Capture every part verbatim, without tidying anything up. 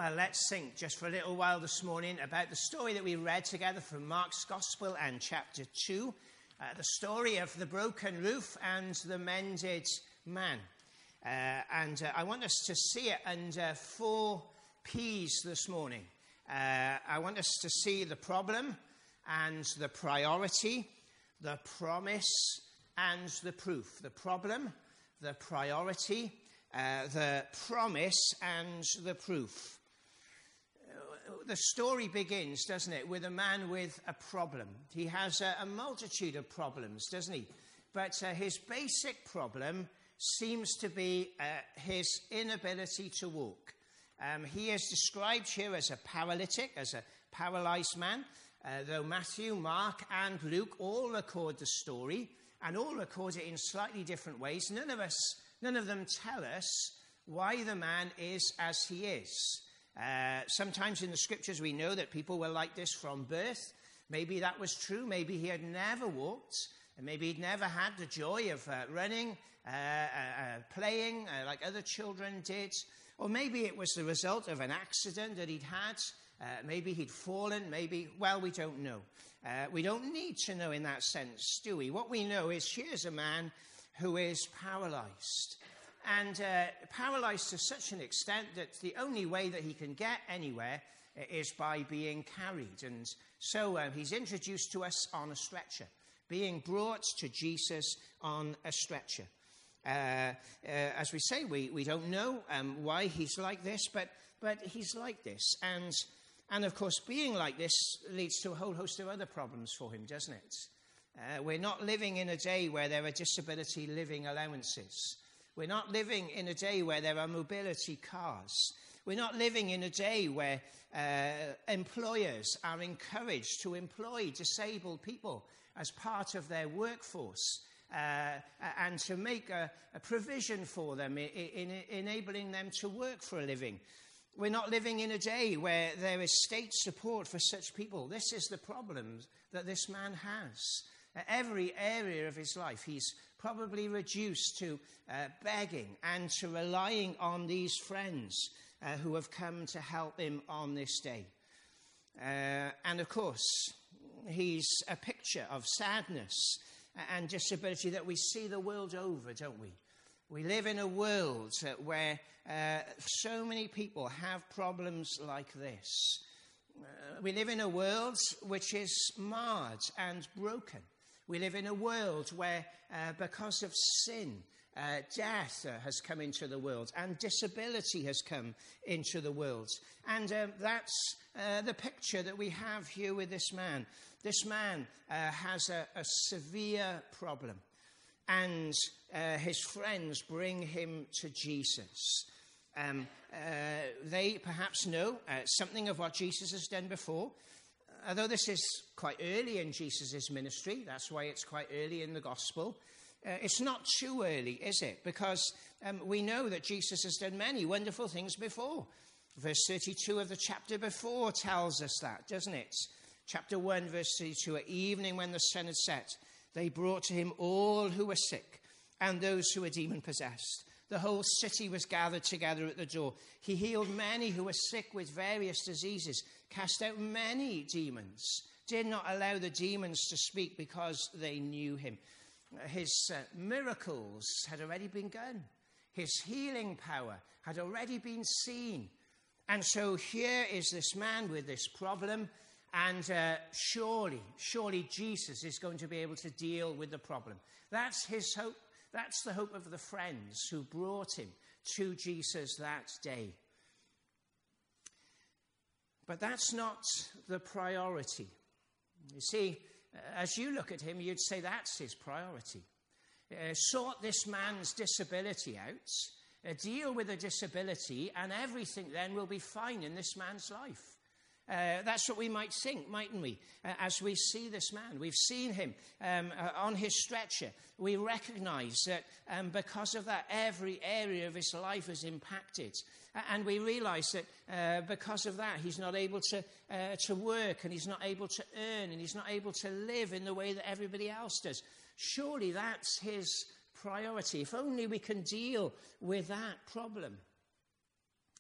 Well, let's think just for a little while this morning about the story that we read together from Mark's Gospel and chapter two, uh, the story of the broken roof and the mended man. Uh, and uh, I want us to see it under four P's this morning. Uh, I want us to see the problem and the priority, the promise and the proof. The problem, the priority, uh, the promise and the proof. The story begins, doesn't it, with a man with a problem. He has a, a multitude of problems, doesn't he? But uh, his basic problem seems to be uh, his inability to walk. Um, he is described here as a paralytic, as a paralyzed man, uh, though Matthew, Mark, and Luke all record the story, and all record it in slightly different ways. None of us, none of them tell us why the man is as he is. Uh, sometimes in the scriptures we know that people were like this from birth. Maybe that was true. Maybe he had never walked. And maybe he'd never had the joy of uh, running, uh, uh, uh, playing uh, like other children did. Or maybe it was the result of an accident that he'd had. Uh, maybe he'd fallen. Maybe, well, we don't know. Uh, we don't need to know in that sense, do we? What we know is here's a man who is paralyzed. And uh, paralyzed to such an extent that the only way that he can get anywhere is by being carried. And so uh, he's introduced to us on a stretcher, being brought to Jesus on a stretcher. Uh, uh, as we say, we, we don't know um, why he's like this, but, but he's like this. And, and of course, being like this leads to a whole host of other problems for him, doesn't it? Uh, we're not living in a day where there are disability living allowances. We're not living in a day where there are mobility cars. We're not living in a day where uh, employers are encouraged to employ disabled people as part of their workforce uh, and to make a, a provision for them, in, in, enabling them to work for a living. We're not living in a day where there is state support for such people. This is the problem that this man has. Uh, every area of his life, he's probably reduced to uh, begging and to relying on these friends uh, who have come to help him on this day. Uh, and of course, he's a picture of sadness and disability that we see the world over, don't we? We live in a world uh, where uh, so many people have problems like this. Uh, we live in a world which is marred and broken. We live in a world where, uh, because of sin, uh, death uh, has come into the world and disability has come into the world. And um, that's uh, the picture that we have here with this man. This man uh, has a, a severe problem, and uh, his friends bring him to Jesus. Um, uh, they perhaps know uh, something of what Jesus has done before. Although this is quite early in Jesus' ministry, that's why it's quite early in the gospel, uh, it's not too early, is it? Because um, we know that Jesus has done many wonderful things before. Verse thirty-two of the chapter before tells us that, doesn't it? Chapter one, verse thirty-two, at evening when the sun had set, they brought to him all who were sick and those who were demon-possessed. The whole city was gathered together at the door. He healed many who were sick with various diseases, cast out many demons, did not allow the demons to speak because they knew him. His uh, miracles had already been done. His healing power had already been seen. And so here is this man with this problem, and uh, surely, surely Jesus is going to be able to deal with the problem. That's his hope. That's the hope of the friends who brought him to Jesus that day. But that's not the priority. You see, as you look at him, you'd say that's his priority. Uh, sort this man's disability out, uh, deal with the disability, and everything then will be fine in this man's life. Uh, that's what we might think, mightn't we, uh, as we see this man. We've seen him um, uh, on his stretcher. We recognize that um, because of that, every area of his life is impacted. Uh, and we realize that uh, because of that, he's not able to, uh, to work, and he's not able to earn, and he's not able to live in the way that everybody else does. Surely that's his priority. If only we can deal with that problem.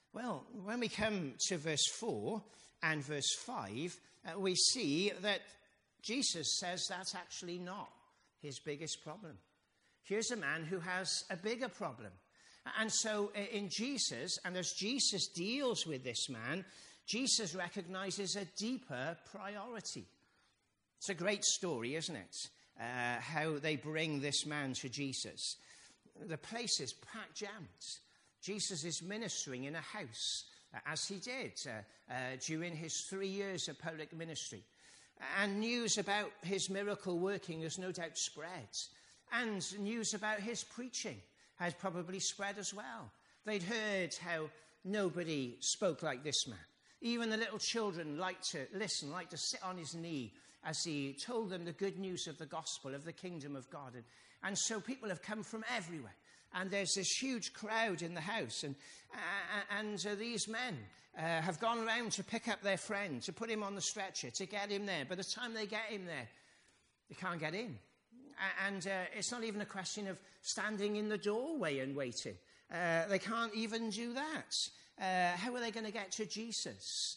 Well, when we come to verse four and verse five, uh, we see that Jesus says that's actually not his biggest problem. Here's a man who has a bigger problem. And so in Jesus, and as Jesus deals with this man, Jesus recognizes a deeper priority. It's a great story, isn't it? Uh, how they bring this man to Jesus. The place is packed jammed. Jesus is ministering in a house, uh, as he did uh, uh, during his three years of public ministry. And news about his miracle working has no doubt spread. And news about his preaching has probably spread as well. They'd heard how nobody spoke like this man. Even the little children liked to listen, liked to sit on his knee as he told them the good news of the gospel, of the kingdom of God. And, and so people have come from everywhere. And there's this huge crowd in the house. And, uh, and uh, these men uh, have gone around to pick up their friend, to put him on the stretcher, to get him there. By the time they get him there, they can't get in. And uh, it's not even a question of standing in the doorway and waiting. Uh, they can't even do that. Uh, how are they going to get to Jesus?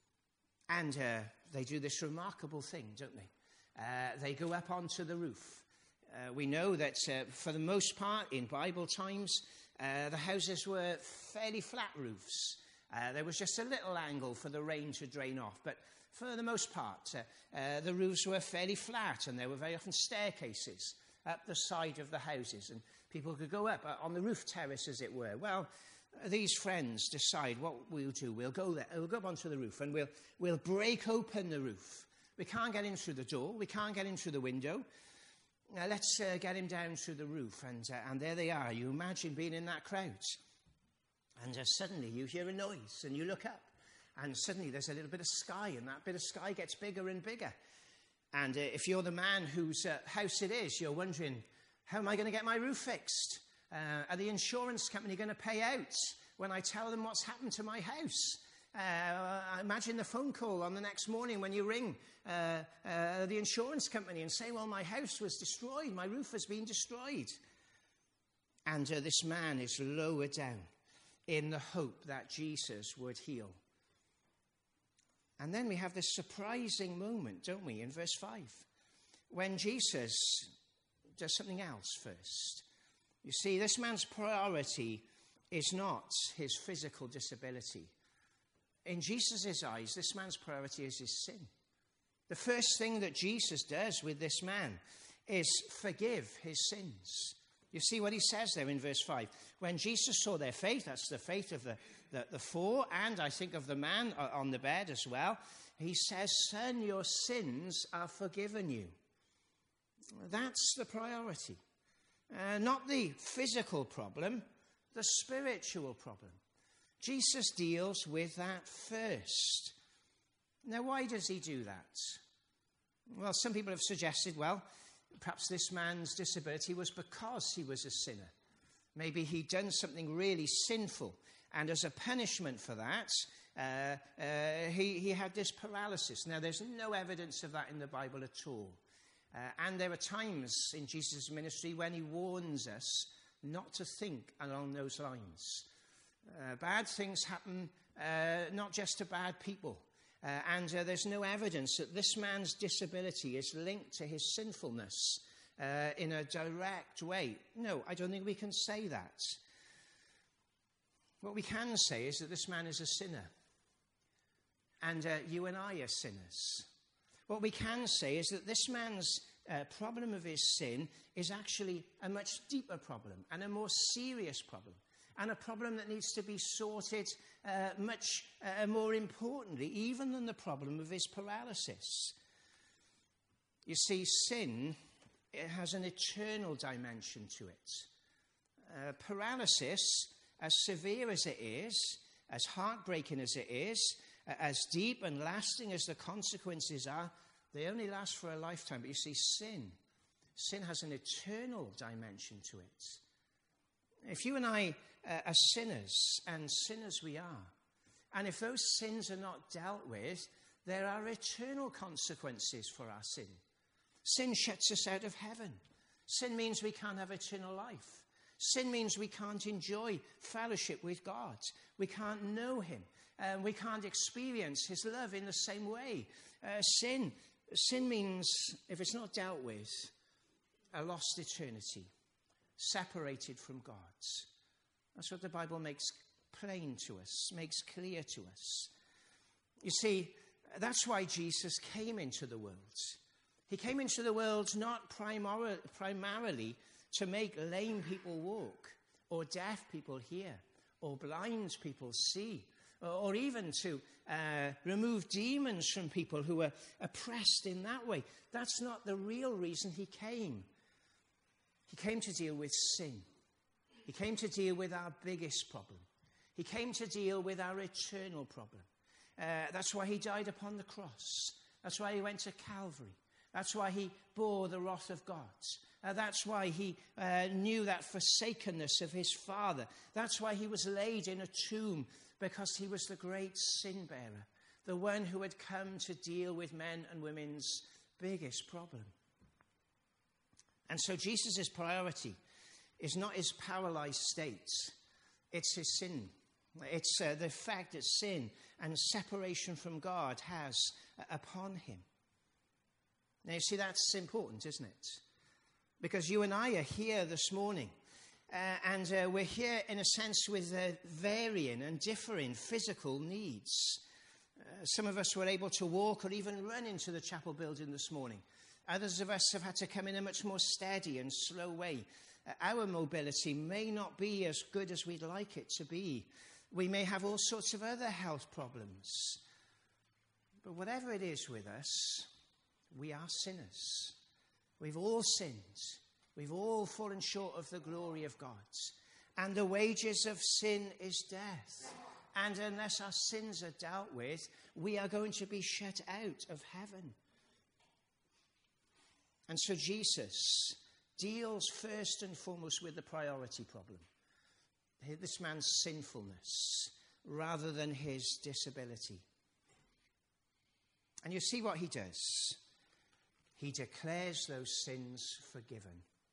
And uh, they do this remarkable thing, don't they? Uh, they go up onto the roof. Uh, we know that uh, for the most part in Bible times, uh, the houses were fairly flat roofs. Uh, there was just a little angle for the rain to drain off. But for the most part, uh, uh, the roofs were fairly flat, and there were very often staircases up the side of the houses. And people could go up uh, on the roof terrace, as it were. Well, these friends decide what we'll do. We'll go there. We'll go up onto the roof, and we'll, we'll break open the roof. We can't get in through the door. We can't get in through the window. Now, let's uh, get him down through the roof. And, uh, and there they are. You imagine being in that crowd. And uh, suddenly you hear a noise, and you look up. And suddenly there's a little bit of sky, and that bit of sky gets bigger and bigger. And uh, if you're the man whose uh, house it is, you're wondering, how am I going to get my roof fixed? Uh, are the insurance company going to pay out when I tell them what's happened to my house? Uh, imagine the phone call on the next morning when you ring uh, uh, the insurance company and say, well, my house was destroyed, my roof has been destroyed. And uh, this man is lowered down in the hope that Jesus would heal. And then we have this surprising moment, don't we, in verse five, when Jesus does something else first. You see, this man's priority is not his physical disability. In Jesus' eyes, this man's priority is his sin. The first thing that Jesus does with this man is forgive his sins. You see what he says there in verse five. When Jesus saw their faith, that's the faith of the, the, the four, and I think of the man on the bed as well, he says, son, your sins are forgiven you. That's the priority. Uh, not the physical problem, the spiritual problem. Jesus deals with that first. Now, why does he do that? Well, some people have suggested, well, perhaps this man's disability was because he was a sinner. Maybe he'd done something really sinful, and as a punishment for that, uh, uh, he, he had this paralysis. Now, there's no evidence of that in the Bible at all. Uh, and there are times in Jesus' ministry when he warns us not to think along those lines. Uh, bad things happen uh, not just to bad people. Uh, and uh, there's no evidence that this man's disability is linked to his sinfulness uh, in a direct way. No, I don't think we can say that. What we can say is that this man is a sinner. And uh, you and I are sinners. What we can say is that this man's uh, problem of his sin is actually a much deeper problem and a more serious problem. And a problem that needs to be sorted uh, much uh, more importantly, even than the problem of his paralysis. You see, sin, it has an eternal dimension to it. Uh, paralysis, as severe as it is, as heartbreaking as it is, uh, as deep and lasting as the consequences are, they only last for a lifetime. But you see, sin, sin has an eternal dimension to it. If you and I uh, are sinners, and sinners we are, and if those sins are not dealt with, there are eternal consequences for our sin. Sin shuts us out of heaven. Sin means we can't have eternal life. Sin means we can't enjoy fellowship with God. We can't know him. Uh, we can't experience his love in the same way. Uh, sin, sin means, if it's not dealt with, a lost eternity, separated from God. That's what the Bible makes plain to us, makes clear to us. You see, that's why Jesus came into the world. He came into the world not primar- primarily to make lame people walk, or deaf people hear, or blind people see, or, or even to uh, remove demons from people who are oppressed in that way. That's not the real reason he came. He came to deal with sin. He came to deal with our biggest problem. He came to deal with our eternal problem. Uh, that's why he died upon the cross. That's why he went to Calvary. That's why he bore the wrath of God. Uh, that's why he uh, knew that forsakenness of his Father. That's why he was laid in a tomb, because he was the great sin bearer, the one who had come to deal with men and women's biggest problem. And so Jesus' priority is not his paralyzed state. It's his sin. It's uh, the fact that sin and separation from God has uh, upon him. Now, you see, that's important, isn't it? Because you and I are here this morning. Uh, and uh, we're here, in a sense, with uh, varying and differing physical needs. Uh, some of us were able to walk or even run into the chapel building this morning. Others of us have had to come in a much more steady and slow way. Uh, our mobility may not be as good as we'd like it to be. We may have all sorts of other health problems. But whatever it is with us, we are sinners. We've all sinned. We've all fallen short of the glory of God. And the wages of sin is death. And unless our sins are dealt with, we are going to be shut out of heaven. And so Jesus deals first and foremost with the priority problem. This man's sinfulness, rather than his disability. And you see what he does. He declares those sins forgiven.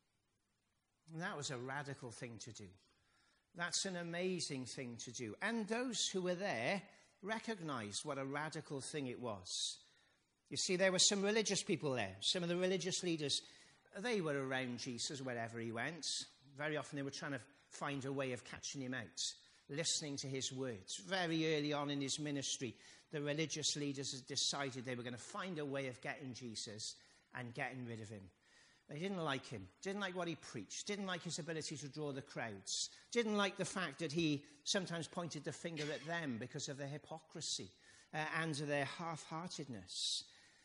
And that was a radical thing to do. That's an amazing thing to do. And those who were there recognized what a radical thing it was. You see, there were some religious people there. Some of the religious leaders, they were around Jesus wherever he went. Very often they were trying to find a way of catching him out, listening to his words. Very early on in his ministry, the religious leaders had decided they were going to find a way of getting Jesus and getting rid of him. They didn't like him, didn't like what he preached, didn't like his ability to draw the crowds, didn't like the fact that he sometimes pointed the finger at them because of their hypocrisy uh, and their half-heartedness.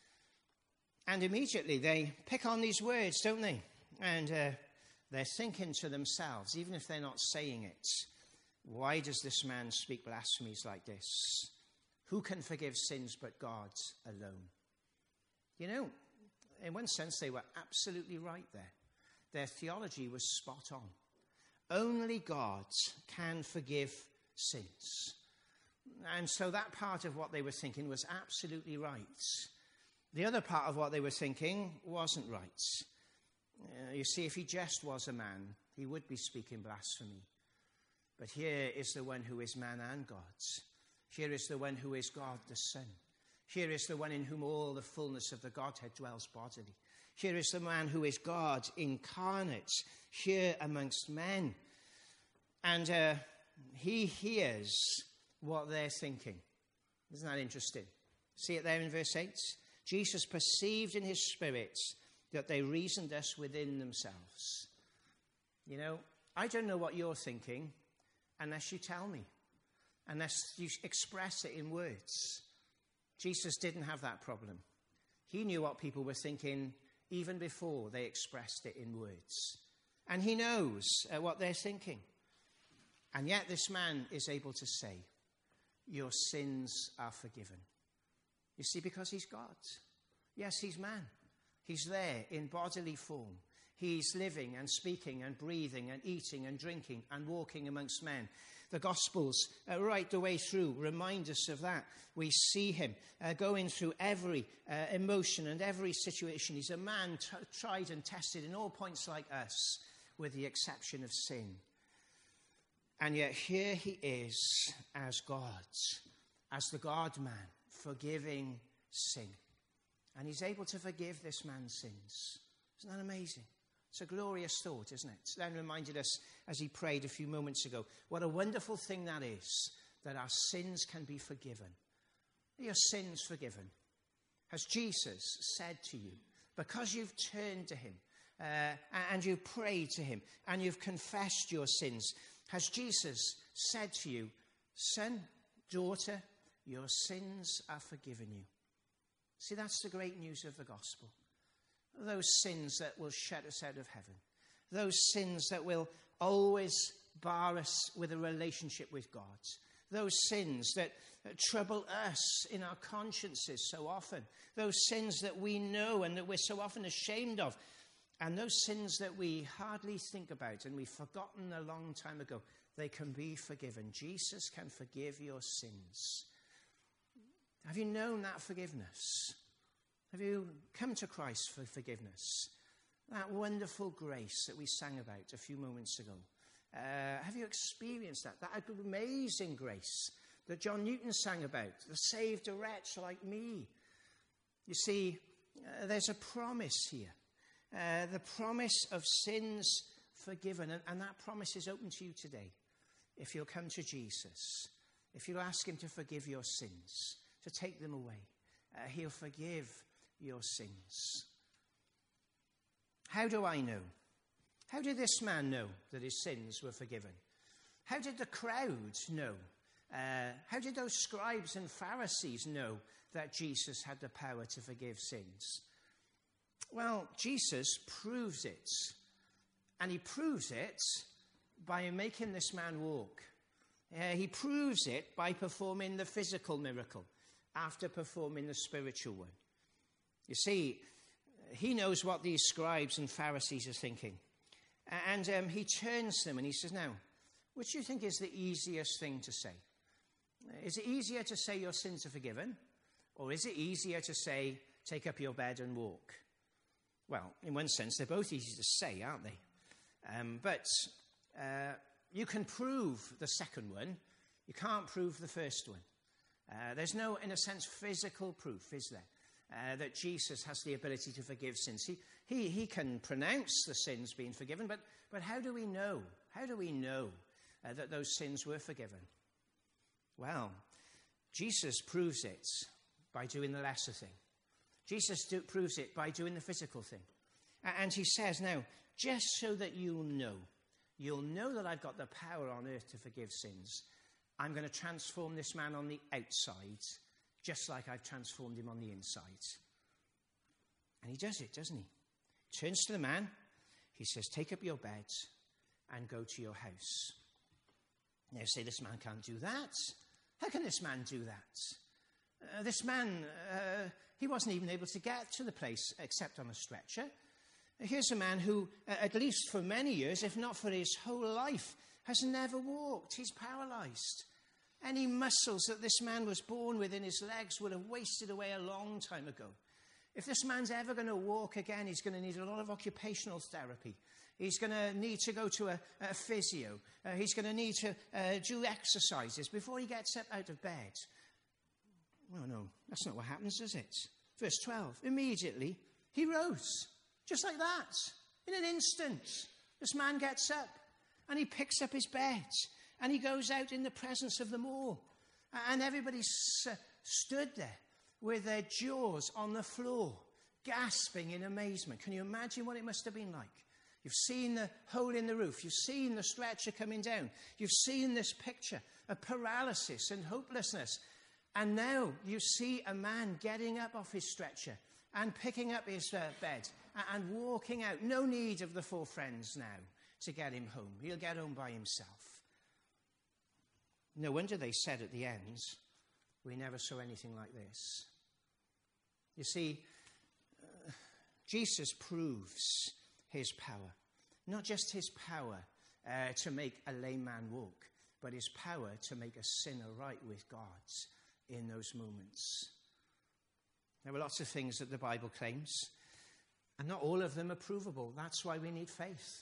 And immediately they pick on these words, don't they? And uh, they're thinking to themselves, even if they're not saying it, why does this man speak blasphemies like this? Who can forgive sins but God alone? You know, in one sense, they were absolutely right there. Their theology was spot on. Only God can forgive sins. And so that part of what they were thinking was absolutely right. The other part of what they were thinking wasn't right. Uh, you see, if he just was a man, he would be speaking blasphemy. But here is the one who is man and God. Here is the one who is God the Son. Here is the one in whom all the fullness of the Godhead dwells bodily. Here is the man who is God incarnate, here amongst men. And uh, he hears what they're thinking. Isn't that interesting? See it there in verse eight? Jesus perceived in his spirit that they reasoned thus within themselves. You know, I don't know what you're thinking unless you tell me, unless you express it in words. Jesus didn't have that problem. He knew what people were thinking even before they expressed it in words. And he knows uh, what they're thinking. And yet this man is able to say, your sins are forgiven. You see, because he's God. Yes, he's man. He's there in bodily form. He's living and speaking and breathing and eating and drinking and walking amongst men. The Gospels, uh, right the way through, remind us of that. We see him uh, going through every uh, emotion and every situation. He's a man t- tried and tested in all points like us, with the exception of sin. And yet here he is as God, as the God-man, forgiving sin. And he's able to forgive this man's sins. Isn't that amazing? It's a glorious thought, isn't it? Then reminded us, as he prayed a few moments ago, what a wonderful thing that is, that our sins can be forgiven. Are your sins forgiven? Has Jesus said to you, because you've turned to him, uh, and you've prayed to him, and you've confessed your sins, has Jesus said to you, son, daughter, your sins are forgiven you? See, that's the great news of the gospel. Those sins that will shut us out of heaven. Those sins that will always bar us with a relationship with God. Those sins that, that trouble us in our consciences so often. Those sins that we know and that we're so often ashamed of. And those sins that we hardly think about and we've forgotten a long time ago. They can be forgiven. Jesus can forgive your sins. Have you known that forgiveness? Have you come to Christ for forgiveness? That wonderful grace that we sang about a few moments ago. Uh, have you experienced that? That amazing grace that John Newton sang about, the saved a wretch like me. You see, uh, there's a promise here. Uh, the promise of sins forgiven. And, and that promise is open to you today. If you'll come to Jesus, if you'll ask him to forgive your sins, to take them away, uh, he'll forgive your sins. How do I know? How did this man know that his sins were forgiven? How did the crowd know? Uh, how did those scribes and Pharisees know that Jesus had the power to forgive sins? Well, Jesus proves it. And he proves it by making this man walk. Uh, he proves it by performing the physical miracle after performing the spiritual one. You see, he knows what these scribes and Pharisees are thinking. And um, he turns to them and he says, now, which do you think is the easiest thing to say? Is it easier to say your sins are forgiven? Or is it easier to say, take up your bed and walk? Well, in one sense, they're both easy to say, aren't they? Um, but uh, you can prove the second one. You can't prove the first one. Uh, there's no, in a sense, physical proof, is there? Uh, that Jesus has the ability to forgive sins. He, he, he can pronounce the sins being forgiven, but, but how do we know? How do we know uh, that those sins were forgiven? Well, Jesus proves it by doing the lesser thing. Jesus do, proves it by doing the physical thing. And he says, now, just so that you'll know, you'll know that I've got the power on earth to forgive sins, I'm going to transform this man on the outside just like I've transformed him on the inside. And he does it, doesn't he? Turns to the man. He says, take up your bed and go to your house. Now say, this man can't do that. How can this man do that? Uh, this man, uh, he wasn't even able to get to the place except on a stretcher. Here's a man who, uh, at least for many years, if not for his whole life, has never walked. He's paralyzed. Any muscles that this man was born with in his legs would have wasted away a long time ago. If this man's ever going to walk again, he's going to need a lot of occupational therapy. He's going to need to go to a, a physio. Uh, he's going to need to uh, do exercises before he gets up out of bed. Well, no, that's not what happens, is it? Verse twelve, immediately he rose. Just like that. In an instant, this man gets up and he picks up his bed. And he goes out in the presence of them all. And everybody s- stood there with their jaws on the floor, gasping in amazement. Can you imagine what it must have been like? You've seen the hole in the roof. You've seen the stretcher coming down. You've seen this picture of paralysis and hopelessness. And now you see a man getting up off his stretcher and picking up his uh, bed and, and walking out. No need of the four friends now to get him home. He'll get home by himself. No wonder they said at the end, we never saw anything like this. You see, uh, Jesus proves his power. Not just his power uh, to make a lame man walk, but his power to make a sinner right with God in those moments. There are lots of things that the Bible claims, and not all of them are provable. That's why we need faith.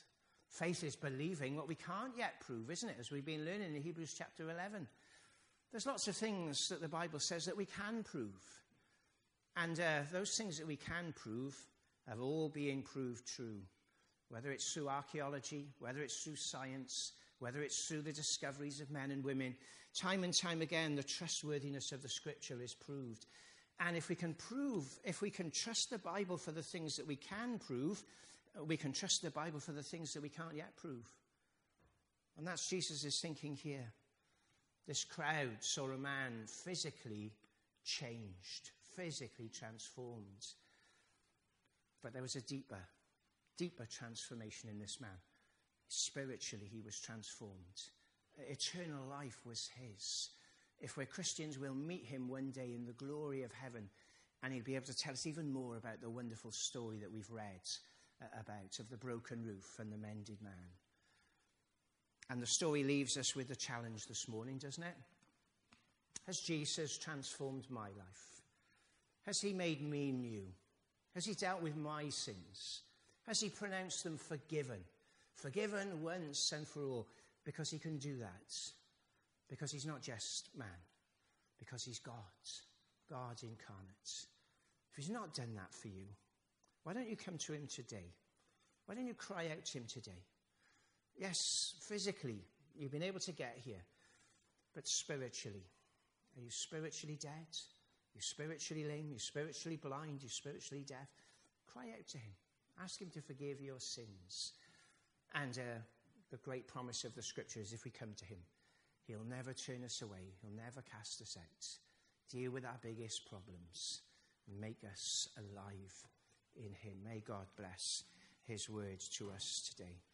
Faith is believing what we can't yet prove, isn't it? As we've been learning in Hebrews chapter eleven. There's lots of things that the Bible says that we can prove. And uh, those things that we can prove have all been proved true. Whether it's through archaeology, whether it's through science, whether it's through the discoveries of men and women, time and time again, the trustworthiness of the Scripture is proved. And if we can prove, if we can trust the Bible for the things that we can prove, we can trust the Bible for the things that we can't yet prove. And that's Jesus' thinking here. This crowd saw a man physically changed, physically transformed. But there was a deeper, deeper transformation in this man. Spiritually, he was transformed. Eternal life was his. If we're Christians, we'll meet him one day in the glory of heaven, and he'll be able to tell us even more about the wonderful story that we've read about of the broken roof and the mended man. And the story leaves us with a challenge this morning, doesn't it? Has Jesus transformed my life? Has he made me new? Has he dealt with my sins? Has he pronounced them forgiven? Forgiven once and for all, because he can do that. Because he's not just man. Because he's God. God incarnate. If he's not done that for you, why don't you come to him today? Why don't you cry out to him today? Yes, physically, you've been able to get here. But spiritually, are you spiritually dead? You're spiritually lame? You're spiritually blind? You're spiritually deaf? Cry out to him. Ask him to forgive your sins. And uh, the great promise of the Scripture is if we come to him, he'll never turn us away. He'll never cast us out. Deal with our biggest problems. And make us alive in him. May God bless his words to us today.